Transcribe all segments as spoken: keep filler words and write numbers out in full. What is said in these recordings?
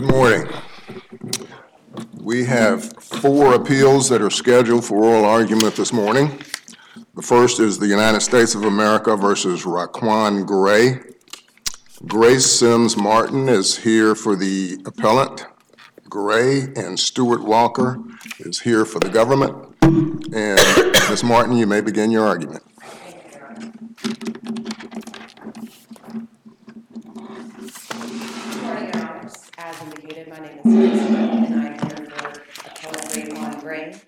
morning. We have four appeals that are scheduled for oral argument this morning. The first is the United States of America versus Raquan Gray. Grace Sims Martin is here for the appellant. Gray and Stuart Walker is here for the government. And Miz Martin, you may begin your argument. As indicated, my name is Grace Martin, and I am here for appellant Raquan Gray.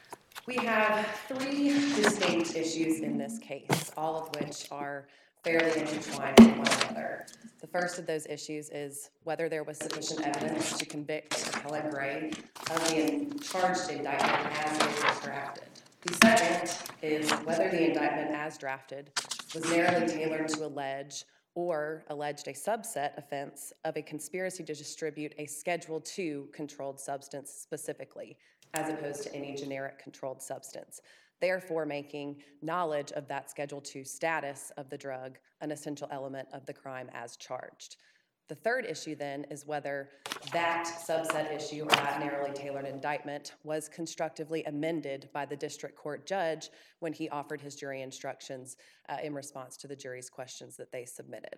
We have three distinct issues in this case, all of which are fairly intertwined with one another. The first of those issues is whether there was sufficient evidence to convict appellant Gray of the charged indictment as it was drafted. The second is whether the indictment as drafted was narrowly tailored to allege or alleged a subset offense of a conspiracy to distribute a Schedule two controlled substance specifically, as opposed to any generic controlled substance, therefore making knowledge of that Schedule two status of the drug an essential element of the crime as charged. The third issue then is whether that subset issue or that narrowly tailored indictment was constructively amended by the district court judge when he offered his jury instructions uh, in response to the jury's questions that they submitted.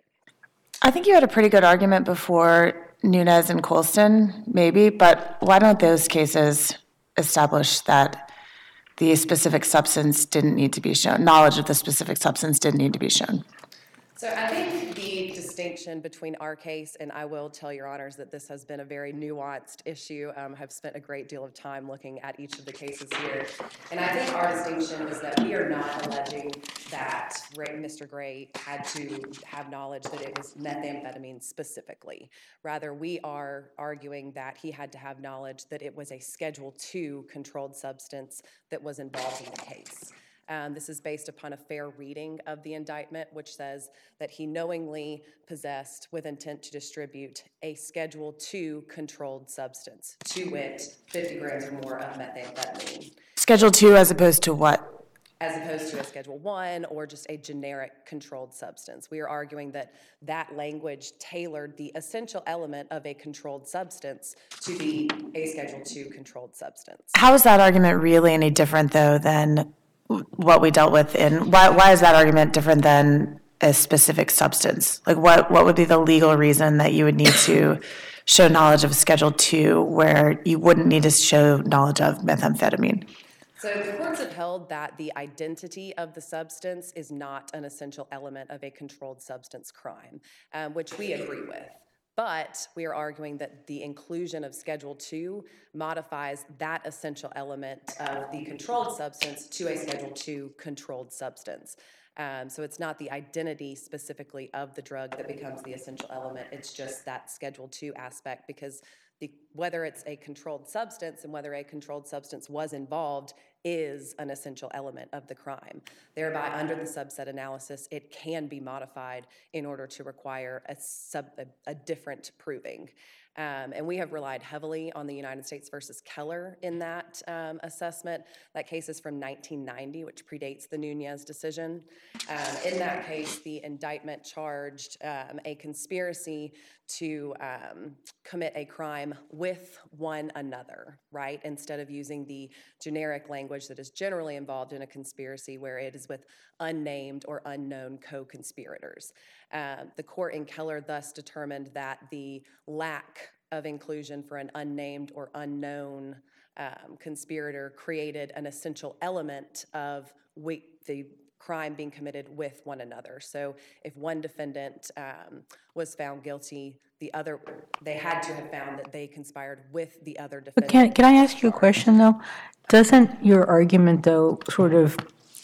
I think you had a pretty good argument before Nunes and Colston, maybe, but why don't those cases establish that the specific substance didn't need to be shown, knowledge of the specific substance didn't need to be shown? So I think the distinction between our case, and I will tell your honors that this has been a very nuanced issue. Um, I've spent a great deal of time looking at each of the cases here. And I think our distinction is that we are not alleging that Mister Gray had to have knowledge that it was methamphetamine specifically. Rather, we are arguing that he had to have knowledge that it was a Schedule two controlled substance that was involved in the case. Um, this is based upon a fair reading of the indictment, which says that he knowingly possessed with intent to distribute a Schedule two controlled substance, to wit, fifty grams or more of methamphetamine. Schedule two as opposed to what? As opposed to a Schedule one or just a generic controlled substance. We are arguing that that language tailored the essential element of a controlled substance to be a Schedule two controlled substance. How is that argument really any different, though, than what we dealt with in, why why is that argument different than a specific substance? Like what, what would be the legal reason that you would need to show knowledge of Schedule two where you wouldn't need to show knowledge of methamphetamine? So the courts have held that the identity of the substance is not an essential element of a controlled substance crime, um, which we agree with. But we are arguing that the inclusion of Schedule two modifies that essential element of the controlled substance to a Schedule two controlled substance. Um, so it's not the identity specifically of the drug that becomes the essential element. It's just that Schedule two aspect, because the, whether it's a controlled substance and whether a controlled substance was involved is an essential element of the crime. Thereby, under the subset analysis, it can be modified in order to require a, sub, a, a different proving. Um, and we have relied heavily on the United States versus Keller in that um, assessment. That case is from nineteen ninety, which predates the Nunes decision. Um, in that case, the indictment charged um, a conspiracy to um, commit a crime with one another, right? Instead of using the generic language that is generally involved in a conspiracy where it is with unnamed or unknown co-conspirators. Uh, the court in Keller thus determined that the lack of inclusion for an unnamed or unknown um, conspirator created an essential element of we, the crime being committed with one another. So if one defendant um, was found guilty, the other, they had to have found that they conspired with the other defendant. But can, can I ask you a question, though? Doesn't your argument, though, sort of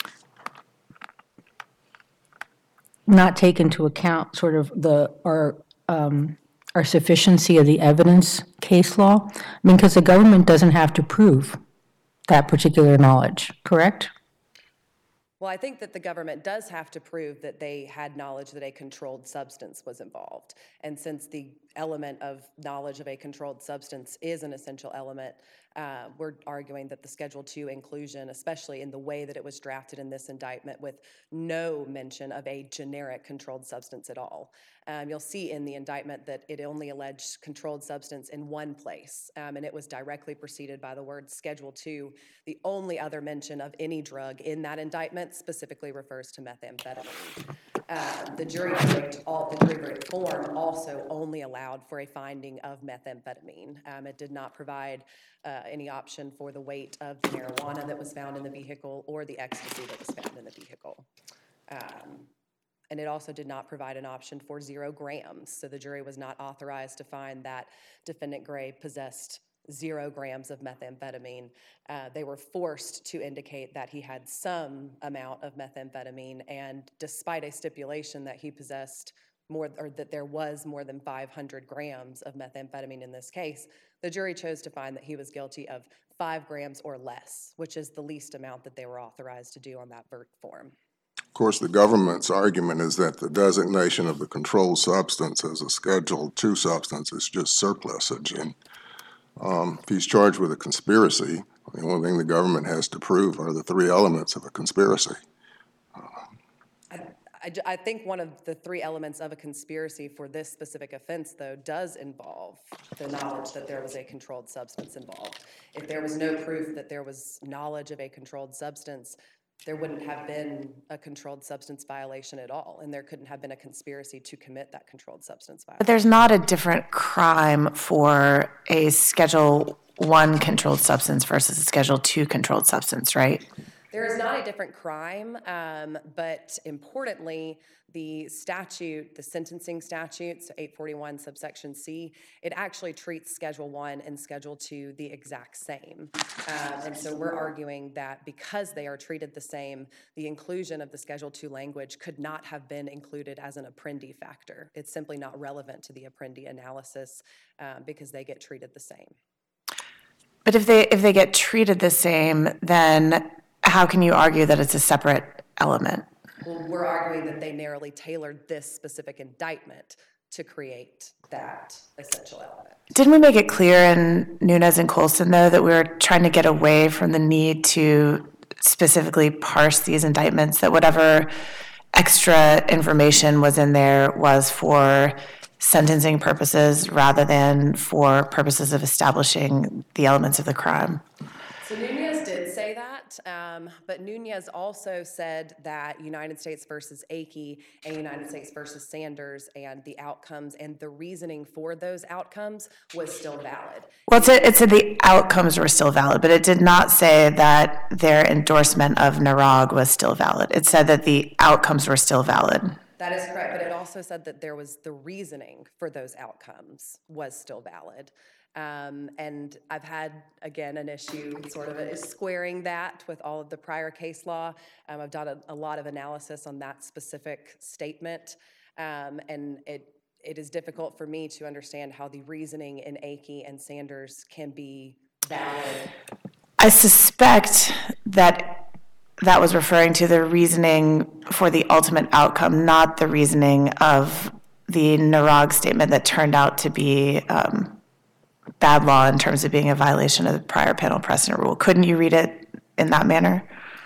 not take into account sort of the our um, our sufficiency of the evidence case law? I mean, because the government doesn't have to prove that particular knowledge, correct? Well, I think that the government does have to prove that they had knowledge that a controlled substance was involved. And since the element of knowledge of a controlled substance is an essential element Uh, we're arguing that the Schedule two inclusion, especially in the way that it was drafted in this indictment with no mention of a generic controlled substance at all. Um, you'll see in the indictment that it only alleged controlled substance in one place, um, and it was directly preceded by the word Schedule two. The only other mention of any drug in that indictment specifically refers to methamphetamine. Uh, the jury verdict, all the jury verdict form also only allowed for a finding of methamphetamine. Um, it did not provide uh, any option for the weight of the marijuana that was found in the vehicle or the ecstasy that was found in the vehicle. Um, and it also did not provide an option for zero grams. So the jury was not authorized to find that Defendant Gray possessed zero grams of methamphetamine. Uh, they were forced to indicate that he had some amount of methamphetamine, and despite a stipulation that he possessed more, or that there was more than five hundred grams of methamphetamine in this case, the jury chose to find that he was guilty of five grams or less, which is the least amount that they were authorized to do on that verdict form. Of course, the government's argument is that the designation of the controlled substance as a Schedule two substance is just surplusage. And um, if he's charged with a conspiracy, the only thing the government has to prove are the three elements of a conspiracy. I, I think one of the three elements of a conspiracy for this specific offense, though, does involve the knowledge that there was a controlled substance involved. If there was no proof that there was knowledge of a controlled substance, there wouldn't have been a controlled substance violation at all, and there couldn't have been a conspiracy to commit that controlled substance violation. But there's not a different crime for a Schedule one controlled substance versus a Schedule two controlled substance, right? There is not a different crime, um, but importantly, the statute, the sentencing statute, so eight forty-one subsection C, it actually treats Schedule one and Schedule two the exact same. Um, and so we're arguing that because they are treated the same, the inclusion of the Schedule two language could not have been included as an Apprendi factor. It's simply not relevant to the Apprendi analysis um, because they get treated the same. But if they if they get treated the same, then how can you argue that it's a separate element? Well, we're arguing that they narrowly tailored this specific indictment to create that essential element. Didn't we make it clear in Nunes and Colson, though, that we were trying to get away from the need to specifically parse these indictments, that whatever extra information was in there was for sentencing purposes rather than for purposes of establishing the elements of the crime? So Nunes did say that, um, but Nunes also said that United States versus Akey and United States versus Sanders and the outcomes and the reasoning for those outcomes was still valid. Well, it said, it said the outcomes were still valid, but it did not say that their endorsement of Narag was still valid. It said that the outcomes were still valid. That is correct, but it also said that there was the reasoning for those outcomes was still valid. Um, and I've had, again, an issue sort of a, squaring that with all of the prior case law. Um, I've done a, a lot of analysis on that specific statement, um, and it it is difficult for me to understand how the reasoning in Akey and Sanders can be valid. I suspect that that was referring to the reasoning for the ultimate outcome, not the reasoning of the Narag statement that turned out to be um, bad law in terms of being a violation of the prior panel precedent rule. Couldn't you read it in that manner?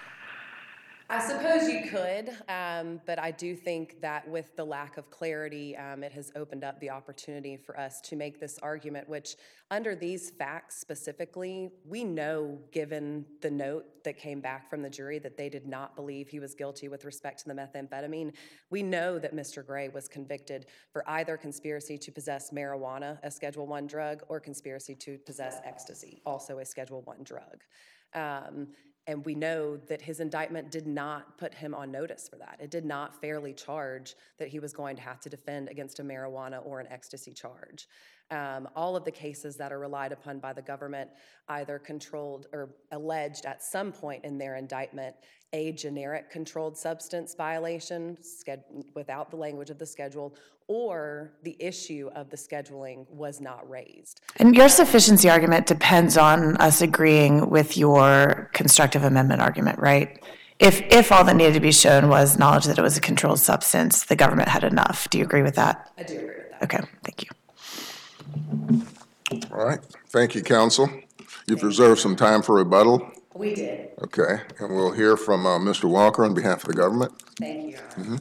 I suppose you could, um, but I do think that with the lack of clarity, um, it has opened up the opportunity for us to make this argument, which under these facts specifically, we know, given the note that came back from the jury that they did not believe he was guilty with respect to the methamphetamine, we know that Mister Gray was convicted for either conspiracy to possess marijuana, a Schedule one drug, or conspiracy to possess ecstasy, also a Schedule one drug. Um, And we know that his indictment did not put him on notice for that. It did not fairly charge that he was going to have to defend against a marijuana or an ecstasy charge. Um, all of the cases that are relied upon by the government either controlled or alleged at some point in their indictment a generic controlled substance violation without the language of the schedule, or the issue of the scheduling was not raised. And your sufficiency argument depends on us agreeing with your constructive amendment argument, right? If if all that needed to be shown was knowledge that it was a controlled substance, the government had enough. Do you agree with that? I do agree with that. Okay, thank you. All right. Thank you, counsel. You've reserved some time for rebuttal. We did. Okay, and we'll hear from uh, Mister Walker on behalf of the government. Thank you, Your Honor.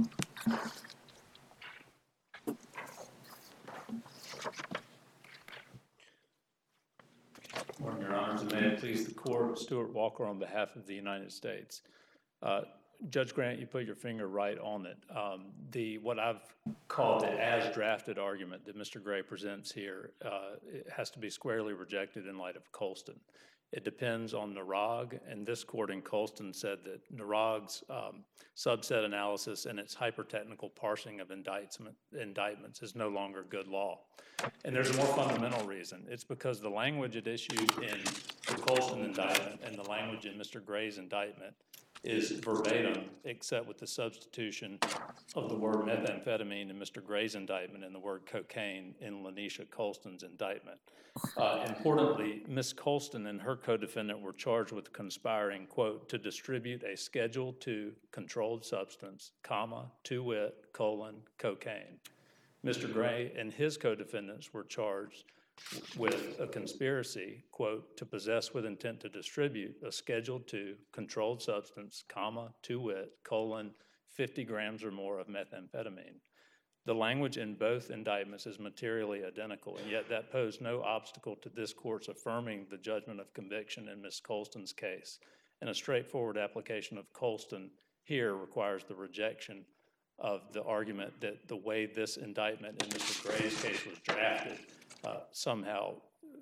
Morning, Your Honors, and may it please the court, Stuart Walker on behalf of the United States. Uh, Judge Grant, you put your finger right on it. Um, the what I've called the as-drafted argument that Mister Gray presents here uh, it has to be squarely rejected in light of Colston. It depends on Narag, and this court in Colston said that Narag's um, subset analysis and its hyper-technical parsing of indictment, indictments is no longer good law. And there's a more fundamental reason. It's because the language it issued in the Colston indictment and the language in Mister Gray's indictment is verbatim, except with the substitution of the word methamphetamine in Mister Gray's indictment and the word cocaine in Lanisha Colston's indictment. Uh, importantly, Miz Colston and her co-defendant were charged with conspiring, quote, to distribute a Schedule two controlled substance, comma, to wit, colon, cocaine. Mister Gray and his co-defendants were charged with a conspiracy, quote, to possess with intent to distribute a Schedule two controlled substance, comma, to wit, colon, fifty grams or more of methamphetamine. The language in both indictments is materially identical, and yet that posed no obstacle to this court's affirming the judgment of conviction in Miz Colston's case. And a straightforward application of Colston here requires the rejection of the argument that the way this indictment in Mister Gray's case was drafted uh, somehow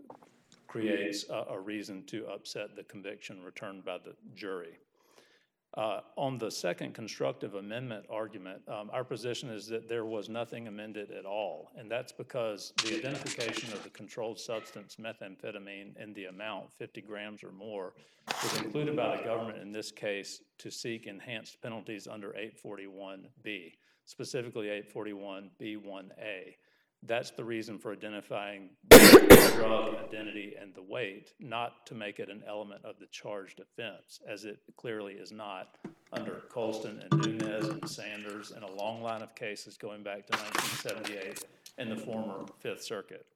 creates a, a reason to upset the conviction returned by the jury. Uh, on the second constructive amendment argument, um, our position is that there was nothing amended at all, and that's because the identification of the controlled substance, methamphetamine, and the amount, fifty grams or more, was included by the government in this case to seek enhanced penalties under eight forty-one B, specifically eight forty-one B one A. That's the reason for identifying the drug identity and the weight, not to make it an element of the charged offense, as it clearly is not under Colston and Nunez and Sanders and a long line of cases going back to nineteen seventy-eight in the former Fifth Circuit.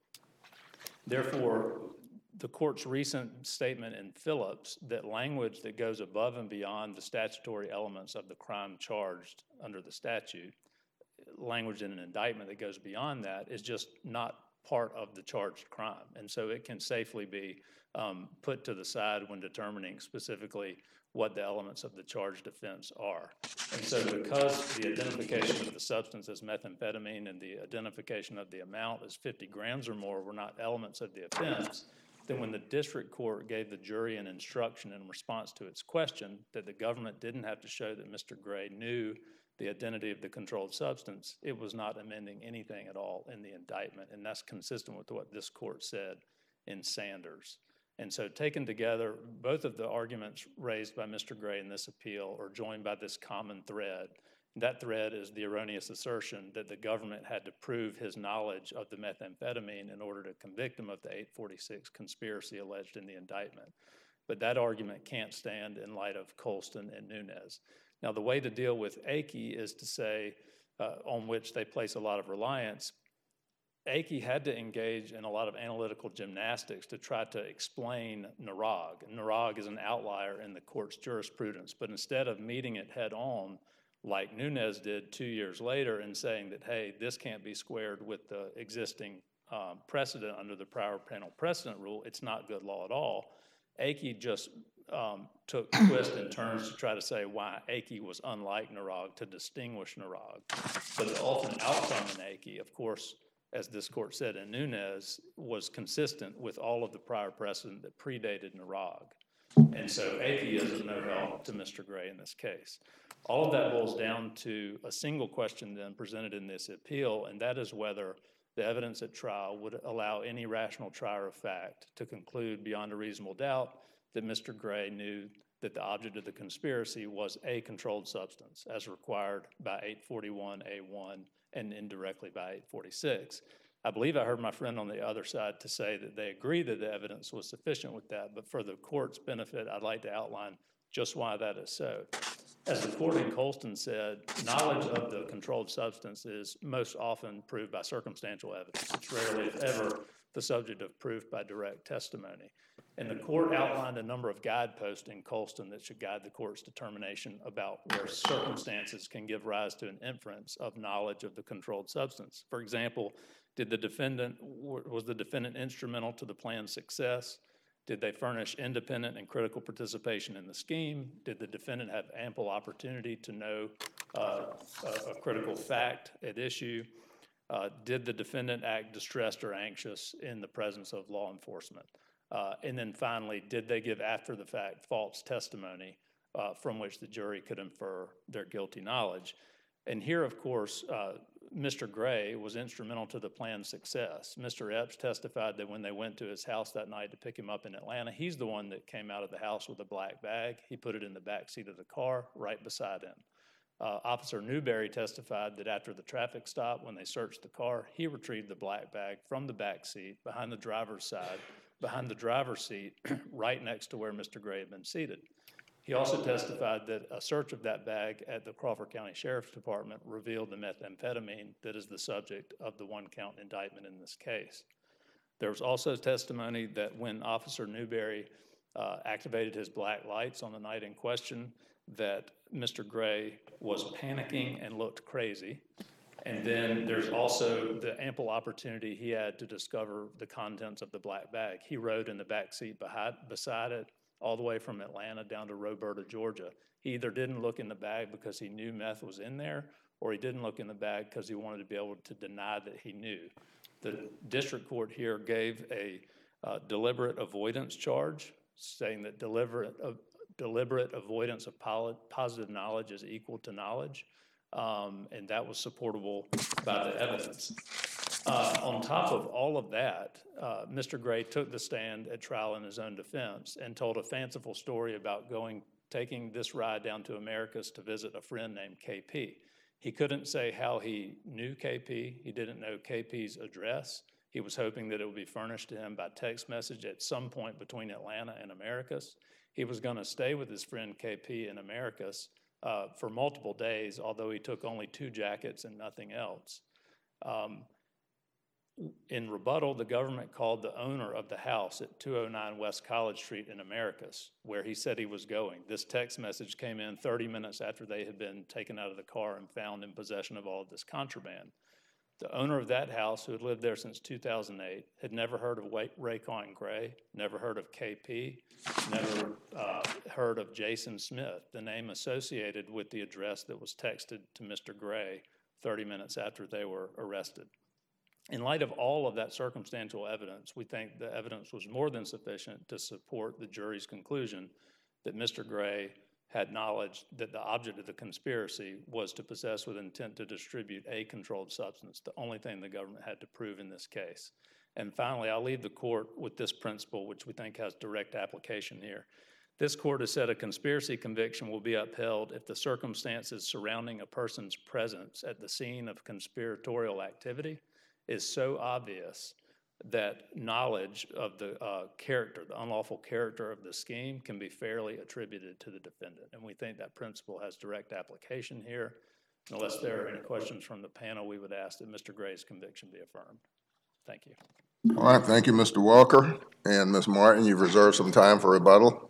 Therefore, the court's recent statement in Phillips that language that goes above and beyond the statutory elements of the crime charged under the statute, language in an indictment that goes beyond that, is just not part of the charged crime. And so it can safely be um, put to the side when determining specifically what the elements of the charged offense are. And so because the identification of the substance as methamphetamine and the identification of the amount as fifty grams or more were not elements of the offense, then when the district court gave the jury an instruction in response to its question that the government didn't have to show that Mister Gray knew the identity of the controlled substance, it was not amending anything at all in the indictment, and that's consistent with what this court said in Sanders. And so taken together, both of the arguments raised by Mister Gray in this appeal are joined by this common thread. That thread is the erroneous assertion that the government had to prove his knowledge of the methamphetamine in order to convict him of the eight forty-six conspiracy alleged in the indictment. But that argument can't stand in light of Colston and Nunez. Now, the way to deal with Akey is to say, uh, on which they place a lot of reliance, Akey had to engage in a lot of analytical gymnastics to try to explain Narag. Narag is an outlier in the court's jurisprudence, but instead of meeting it head on, like Nunez did two years later and saying that, hey, this can't be squared with the existing um, precedent under the prior panel precedent rule, it's not good law at all. Akey just um, took twists and turns to try to say why Akey was unlike Narag, to distinguish Narag. But the ultimate outcome in Akey, of course, as this court said in Nunez, was consistent with all of the prior precedent that predated Narag. And so Akey is of no help to Mister Gray in this case. All of that boils down to a single question then presented in this appeal, and that is whether the evidence at trial would allow any rational trier of fact to conclude beyond a reasonable doubt that Mister Gray knew that the object of the conspiracy was a controlled substance, as required by eight forty-one A one and indirectly by eight forty-six. I believe I heard my friend on the other side to say that they agree that the evidence was sufficient with that, but for the court's benefit, I'd like to outline just why that is so. As the court in Colston said, knowledge of the controlled substance is most often proved by circumstantial evidence. It's rarely, if ever, the subject of proof by direct testimony. And the court outlined a number of guideposts in Colston that should guide the court's determination about where circumstances can give rise to an inference of knowledge of the controlled substance. For example, did the defendant, was the defendant instrumental to the plan's success? Did they furnish independent and critical participation in the scheme? Did the defendant have ample opportunity to know uh, a, a critical fact at issue? Uh, did the defendant act distressed or anxious in the presence of law enforcement? Uh, and then finally, did they give after the fact false testimony uh, from which the jury could infer their guilty knowledge? And here, of course, uh, Mister Gray was instrumental to the plan's success. Mister Epps testified that when they went to his house that night to pick him up in Atlanta, he's the one that came out of the house with a black bag. He put it in the back seat of the car right beside him. Uh, Officer Newberry testified that after the traffic stop, when they searched the car, he retrieved the black bag from the back seat behind the driver's side, behind the driver's seat, right next to where Mister Gray had been seated. He also testified that a search of that bag at the Crawford County Sheriff's Department revealed the methamphetamine that is the subject of the one-count indictment in this case. There was also testimony that when Officer Newberry uh, activated his black lights on the night in question, that Mister Gray was panicking and looked crazy. And then there's also the ample opportunity he had to discover the contents of the black bag. He rode in the back seat behind, beside it all the way from Atlanta down to Roberta, Georgia. He either didn't look in the bag because he knew meth was in there, or he didn't look in the bag because he wanted to be able to deny that he knew. The district court here gave a uh, deliberate avoidance charge, saying that deliberate, uh, deliberate avoidance of positive knowledge is equal to knowledge. Um, and that was supportable by the evidence. Uh, on top of all of that, uh, Mister Gray took the stand at trial in his own defense and told a fanciful story about going, taking this ride down to Americus to visit a friend named K P. He couldn't say how he knew K P. He didn't know K P's address. He was hoping that it would be furnished to him by text message at some point between Atlanta and Americus. He was going to stay with his friend K P in Americus Uh, for multiple days, although he took only two jackets and nothing else. Um, in rebuttal, the government called the owner of the house at two oh nine West College Street in Americus, where he said he was going. This text message came in thirty minutes after they had been taken out of the car and found in possession of all of this contraband. The owner of that house, who had lived there since two thousand eight, had never heard of Raquan Gray, never heard of K P, never uh, heard of Jason Smith, the name associated with the address that was texted to Mister Gray thirty minutes after they were arrested. In light of all of that circumstantial evidence, we think the evidence was more than sufficient to support the jury's conclusion that Mister Gray had knowledge that the object of the conspiracy was to possess with intent to distribute a controlled substance, the only thing the government had to prove in this case. And finally, I'll leave the court with this principle, which we think has direct application here. This court has said a conspiracy conviction will be upheld if the circumstances surrounding a person's presence at the scene of conspiratorial activity is so obvious that knowledge of the uh, character, the unlawful character of the scheme can be fairly attributed to the defendant. And we think that principle has direct application here. Unless there are any questions from the panel, we would ask that Mister Gray's conviction be affirmed. Thank you. All right, thank you, Mister Walker. And Miz Martin, you've reserved some time for rebuttal.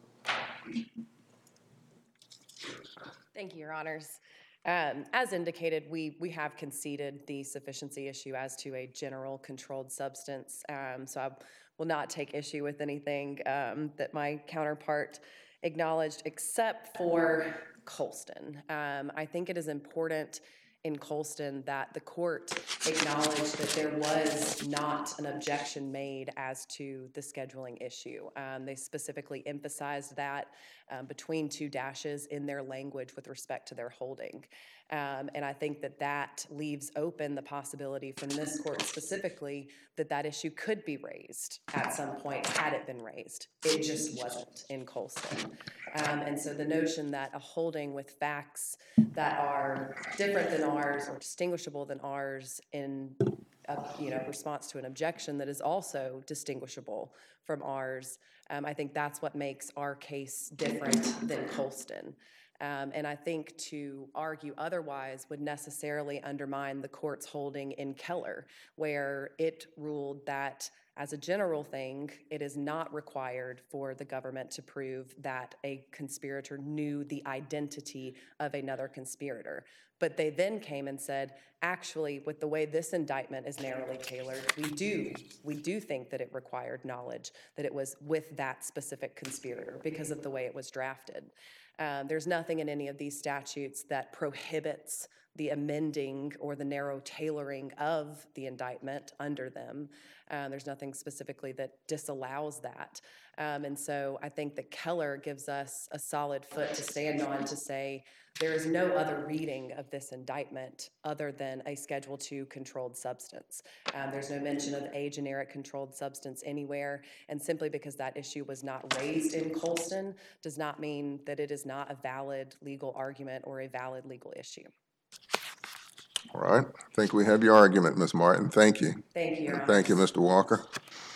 Thank you, Your Honors. Um, as indicated, we, we have conceded the sufficiency issue as to a general controlled substance, um, so I will not take issue with anything um, that my counterpart acknowledged, except for Colston. Um, I think it is important in Colston that the court acknowledged that there was not an objection made as to the scheduling issue. Um, they specifically emphasized that um, between two dashes in their language with respect to their holding. Um, and I think that that leaves open the possibility from this court specifically that that issue could be raised at some point had it been raised. It just wasn't in Colston. Um, and so the notion that a holding with facts that are different than ours or distinguishable than ours in a, you know, response to an objection that is also distinguishable from ours, um, I think that's what makes our case different than Colston. Um, and I think to argue otherwise would necessarily undermine the court's holding in Keller, where it ruled that as a general thing, it is not required for the government to prove that a conspirator knew the identity of another conspirator. But they then came and said, actually, with the way this indictment is narrowly tailored, we do, we do think that it required knowledge, that it was with that specific conspirator because of the way it was drafted. Um, there's nothing in any of these statutes that prohibits the amending or the narrow tailoring of the indictment under them. Um, there's nothing specifically that disallows that. Um, and so I think that Keller gives us a solid foot to stand on to say there is no other reading of this indictment other than a Schedule two controlled substance. Um, there's no mention of a generic controlled substance anywhere, and simply because that issue was not raised in Colston does not mean that it is not a valid legal argument or a valid legal issue. All right, I think we have your argument, Miz Martin. Thank you. Thank you, Your And Honor. thank you, Mister Walker.